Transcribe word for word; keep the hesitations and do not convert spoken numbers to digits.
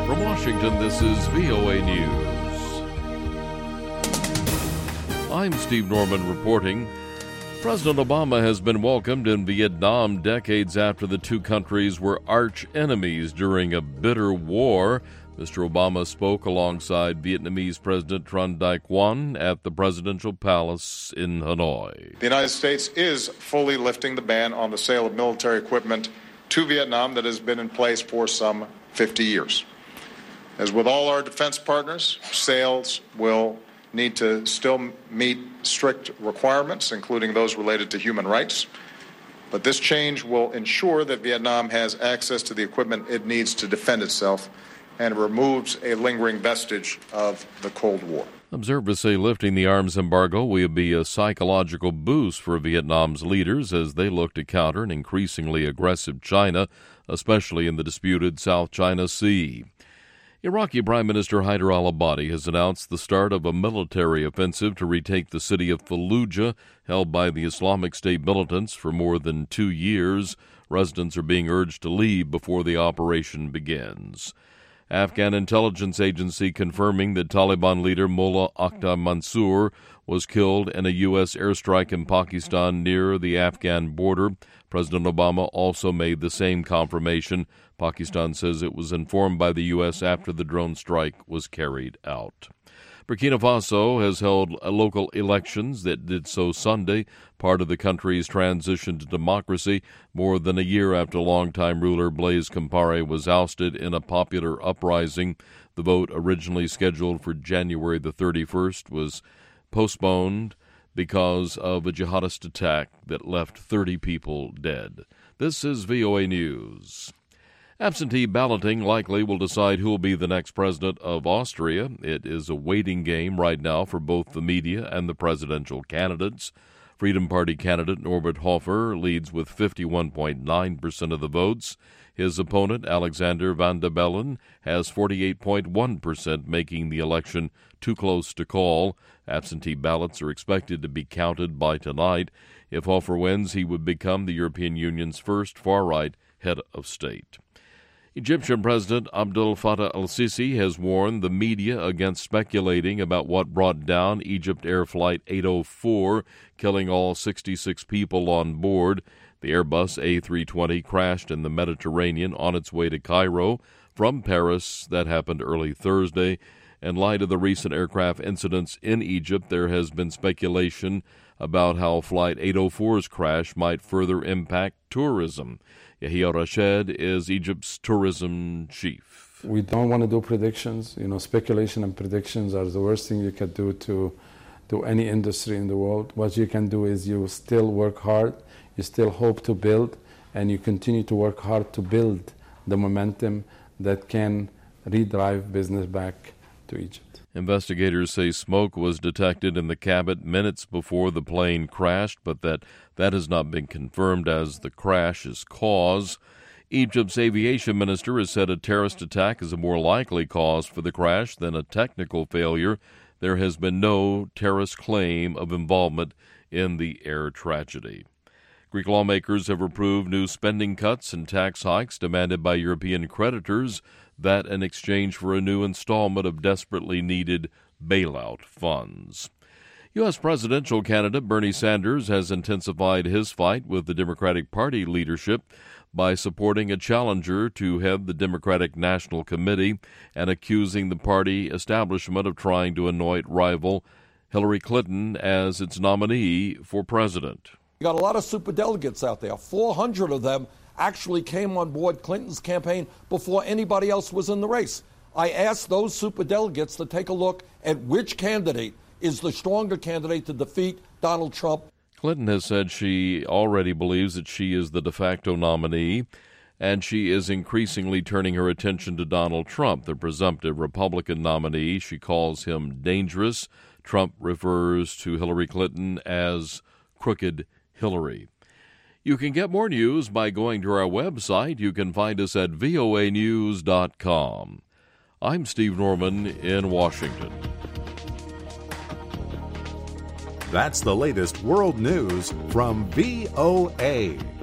From Washington, this is V O A News. I'm Steve Norman reporting. President Obama has been welcomed in Vietnam decades after the two countries were arch enemies during a bitter war. Mister Obama spoke alongside Vietnamese President Tran Dai Quang at the presidential palace in Hanoi. The United States is fully lifting the ban on the sale of military equipment to Vietnam that has been in place for some fifty years. As with all our defense partners, sales will need to still meet strict requirements, including those related to human rights. But this change will ensure that Vietnam has access to the equipment it needs to defend itself and removes a lingering vestige of the Cold War. Observers say lifting the arms embargo will be a psychological boost for Vietnam's leaders as they look to counter an increasingly aggressive China, especially in the disputed South China Sea. Iraqi Prime Minister Haider al-Abadi has announced the start of a military offensive to retake the city of Fallujah, held by the Islamic State militants for more than two years. Residents are being urged to leave before the operation begins. Afghan intelligence agency confirming that Taliban leader Mullah Akhtar Mansour was killed in a U S airstrike in Pakistan near the Afghan border. President Obama also made the same confirmation. Pakistan says it was informed by the U S after the drone strike was carried out. Burkina Faso has held local elections that did so Sunday, part of the country's transition to democracy, more than a year after longtime ruler Blaise Compaoré was ousted in a popular uprising. The vote, originally scheduled for January the thirty-first, was postponed because of a jihadist attack that left thirty people dead. This is V O A News. Absentee balloting likely will decide who will be the next president of Austria. It is a waiting game right now for both the media and the presidential candidates. Freedom Party candidate Norbert Hofer leads with fifty-one point nine percent of the votes. His opponent, Alexander Van der Bellen, has forty-eight point one percent, making the election too close to call. Absentee ballots are expected to be counted by tonight. If Hofer wins, he would become the European Union's first far-right head of state. Egyptian President Abdel Fattah el-Sisi has warned the media against speculating about what brought down Egypt Air Flight eight oh four, killing all sixty-six people on board. The Airbus A three twenty crashed in the Mediterranean on its way to Cairo from Paris. That happened early Thursday. In light of the recent aircraft incidents in Egypt, there has been speculation about how Flight eight oh four's crash might further impact tourism. Yahya Rashed is Egypt's tourism chief. We don't want to do predictions. You know, speculation and predictions are the worst thing you can do to, to any industry in the world. What you can do is you still work hard, you still hope to build, and you continue to work hard to build the momentum that can redrive business back to Egypt. Investigators say smoke was detected in the cabin minutes before the plane crashed, but that that has not been confirmed as the crash's cause. Egypt's aviation minister has said a terrorist attack is a more likely cause for the crash than a technical failure. There has been no terrorist claim of involvement in the air tragedy. Greek lawmakers have approved new spending cuts and tax hikes demanded by European creditors, that in exchange for a new installment of desperately needed bailout funds. U S presidential candidate Bernie Sanders has intensified his fight with the Democratic Party leadership by supporting a challenger to head the Democratic National Committee and accusing the party establishment of trying to anoint rival Hillary Clinton as its nominee for president. You got a lot of superdelegates out there. four hundred of them actually came on board Clinton's campaign before anybody else was in the race. I asked those superdelegates to take a look at which candidate is the stronger candidate to defeat Donald Trump. Clinton has said she already believes that she is the de facto nominee, and she is increasingly turning her attention to Donald Trump, the presumptive Republican nominee. She calls him dangerous. Trump refers to Hillary Clinton as Crooked Hillary. You can get more news by going to our website. You can find us at V O A news dot com. I'm Steve Norman in Washington. That's the latest world news from V O A.